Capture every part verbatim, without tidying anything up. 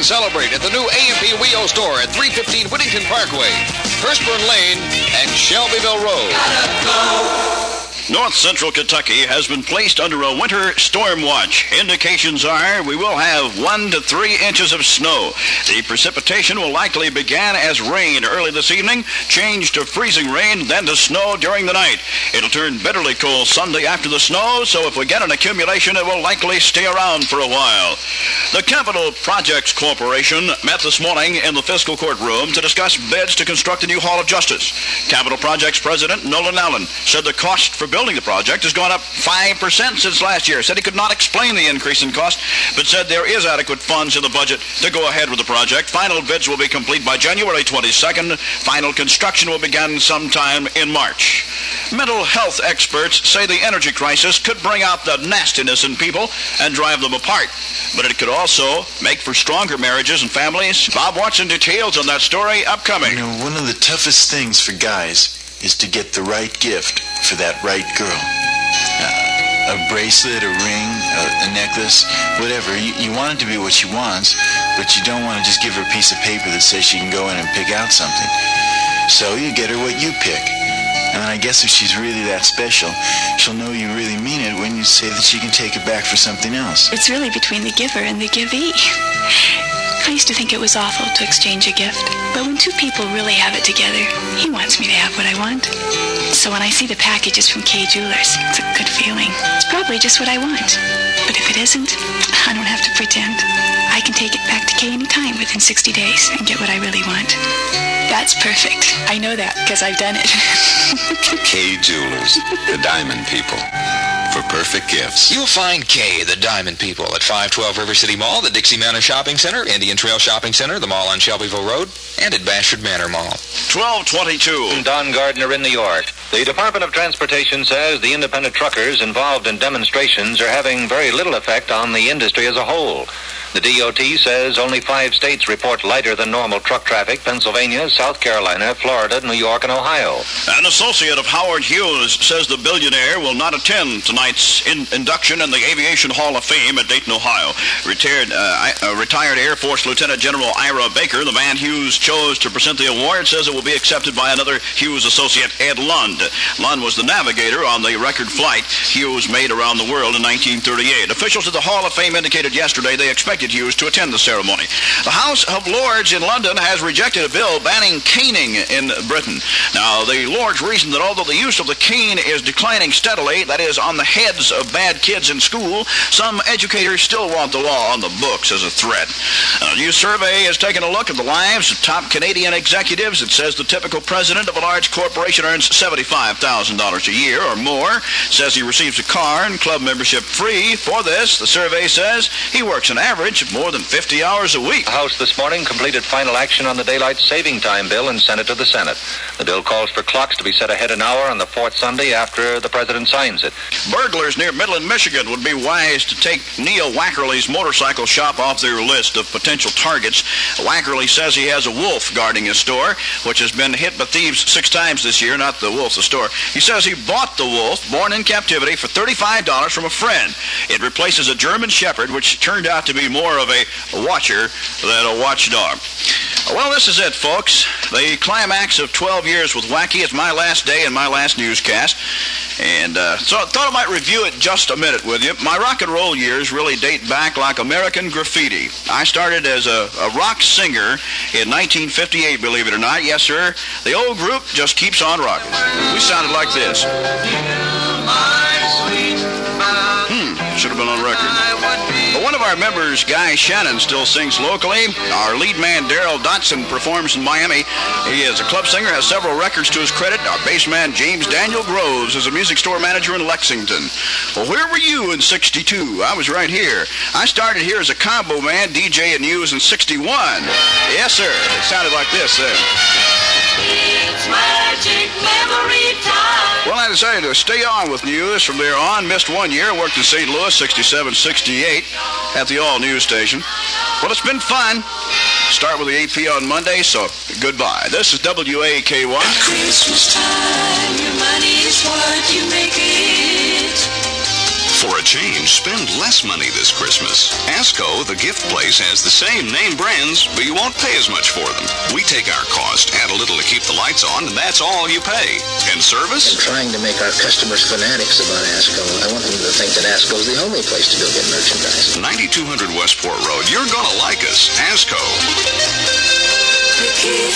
and celebrate at the new A and P W E O store at three fifteen Whittington Parkway, Hurstburn Lane, and Shelbyville Road. North Central Kentucky has been placed under a winter storm watch. Indications are we will have one to three inches of snow. The precipitation will likely begin as rain early this evening, change to freezing rain, then to snow during the night. It'll turn bitterly cold Sunday after the snow, so if we get an accumulation, it will likely stay around for a while. The Capital Projects Corporation met this morning in the fiscal courtroom to discuss bids to construct a new Hall of Justice. Capital Projects President Nolan Allen said the cost for building the project has gone up five percent since last year. Said he could not explain the increase in cost, but said there is adequate funds in the budget to go ahead with the project. Final bids will be complete by January twenty-second. Final construction will begin sometime in March. Mental health experts say the energy crisis could bring out the nastiness in people and drive them apart, but it could also make for stronger marriages and families. Bob Watson details on that story upcoming. You know, one of the toughest things for guys is to get the right gift for that right girl. Uh, a bracelet, a ring, a, a necklace, whatever. You, you want it to be what she wants, but you don't want to just give her a piece of paper that says she can go in and pick out something. So you get her what you pick. And I guess if she's really that special, she'll know you really mean it when you say that she can take it back for something else. It's really between the giver and the givee. I used to think it was awful to exchange a gift, but when two people really have it together, he wants me to have what I want. So when I see the packages from Kay Jewelers, it's a good feeling. It's probably just what I want. But if it isn't, I don't have to pretend. I can take it back to Kay anytime within sixty days and get what I really want. That's perfect. I know that because I've done it. Kay Jewelers, the diamond people. For perfect gifts. You'll find Kay, the Diamond People, at five twelve River City Mall, the Dixie Manor Shopping Center, Indian Trail Shopping Center, the mall on Shelbyville Road, and at Bashford Manor Mall. twelve twenty-two. Don Gardner in New York. The Department of Transportation says the independent truckers involved in demonstrations are having very little effect on the industry as a whole. The D O T says only five states report lighter than normal truck traffic: Pennsylvania, South Carolina, Florida, New York, and Ohio. An associate of Howard Hughes says the billionaire will not attend tonight's in- induction in the Aviation Hall of Fame at Dayton, Ohio. Retired, uh, uh, retired Air Force Lieutenant General Ira Baker, the man Hughes chose to present the award, says it will be accepted by another Hughes associate, Ed Lund. Lund was the navigator on the record flight Hughes made around the world in nineteen thirty-eight. Officials at the Hall of Fame indicated yesterday they expected Hughes to attend the ceremony. The House of Lords in London has rejected a bill banning caning in Britain. Now, the Lords reason that although the use of the cane is declining steadily, that is, on the heads of bad kids in school, some educators still want the law on the books as a threat. A new survey has taken a look at the lives of top Canadian executives. It says the typical president of a large corporation earns seventy-five thousand dollars a year or more. It says he receives a car and club membership free. For this, the survey says he works an average of more than fifty hours a week. The House this morning completed final action on the Daylight Saving Time bill and sent it to the Senate. The bill calls for clocks to be set ahead an hour on the fourth Sunday after the president signs it. Burglars near Midland, Michigan would be wise to take Neil Wackerly's motorcycle shop off their list of potential targets. Wackerly says he has a wolf guarding his store, which has been hit by thieves six times this year, not the wolf, the store. He says he bought the wolf, born in captivity, for thirty-five dollars from a friend. It replaces a German Shepherd, which turned out to be more of a watcher than a watchdog. Well, this is it, folks. The climax of twelve years with Wacky. It's my last day and my last newscast. And uh, so I thought I might review it just a minute with you. My rock and roll years really date back like American Graffiti. I started as a, a rock singer in nineteen fifty-eight, believe it or not. Yes, sir. The old group just keeps on rocking. We sounded like this. Hmm, should have been on record. But one of our members, Guy Shannon, still sings locally. Our lead man, Daryl Dotson, performs in Miami. He is a club singer, has several records to his credit. Our bass man, James Daniel Groves, is a music store manager in Lexington. Well, where were you in sixty-two? I was right here. I started here as a combo man, D J and News in sixty-one. Yes, sir. It sounded like this then. It's magic memory time. Well, I decided to stay on with News from there on. Missed one year, worked in Saint Louis, sixty-seven sixty-eight, at the All News station. Well, it's been fun. Start with the A P on Monday, so goodbye. This is W A K Y. Christmas time, your money is what you make it. For a change, spend less money this Christmas. Asco, the gift place, has the same name brands, but you won't pay as much for them. We take our cost, add a little to keep the lights on, and that's all you pay. And service? I'm trying to make our customers fanatics about Asco. I want them to think that Asco is the only place to go get merchandise. ninety-two hundred Westport Road. You're gonna like us. Asco. The gift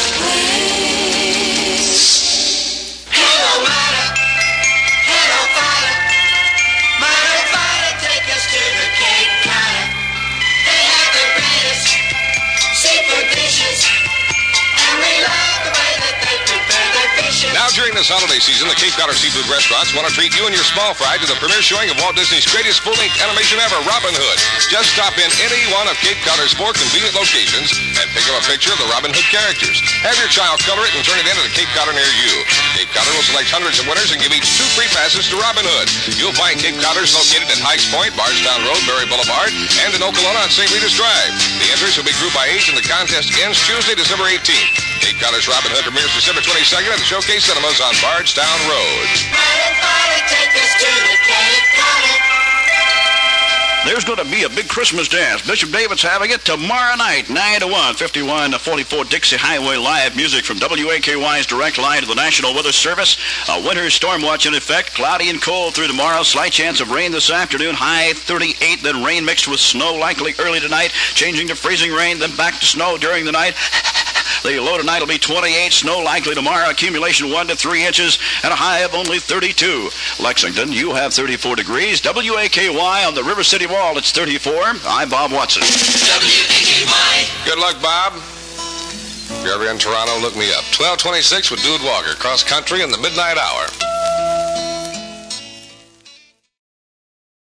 place. Hello, Mata. Hello, Fada. Mata, Fada, take us to the Cape Cod. They have the greatest seafood dishes, and we love the way that they prepare their fishes. Now, during this holiday season, the Cape Cod Seafood Restaurants want to treat you and your small fry to the premiere showing of Walt Disney's greatest full-length animation ever, Robin Hood. Just stop in any one of Cape Cod's four convenient locations and pick up a picture of the Robin Hood characters. Have your child color it and turn it in at a Cape Codder near you. Cape Codder will select hundreds of winners and give each two free passes to Robin Hood. You'll find Cape Codders located at Hikes Point, Bardstown Road, Berry Boulevard, and in Okolona on Saint Rita's Drive. The entries will be grouped by age, and the contest ends Tuesday, December eighteenth. Cape Codder's Robin Hood premieres December twenty-second at the Showcase Cinemas on Bardstown Road. Mata, Fada, take us to the Cape Cod. There's going to be a big Christmas dance. Bishop David's having it tomorrow night, nine to one, fifty-one to forty-four Dixie Highway. Live music from W A K Y's direct line to the National Weather Service. A winter storm watch in effect. Cloudy and cold through tomorrow. Slight chance of rain this afternoon. High thirty-eight, then rain mixed with snow likely early tonight. Changing to freezing rain, then back to snow during the night. The low tonight will be twenty-eight. Snow likely tomorrow. Accumulation one to three inches and a high of only thirty-two. Lexington, you have thirty-four degrees. W A K Y on the River City Wall, it's thirty-four. I'm Bob Watson. W A K Y. Good luck, Bob. If you're ever in Toronto, look me up. twelve twenty-six with Dude Walker, cross country in the midnight hour.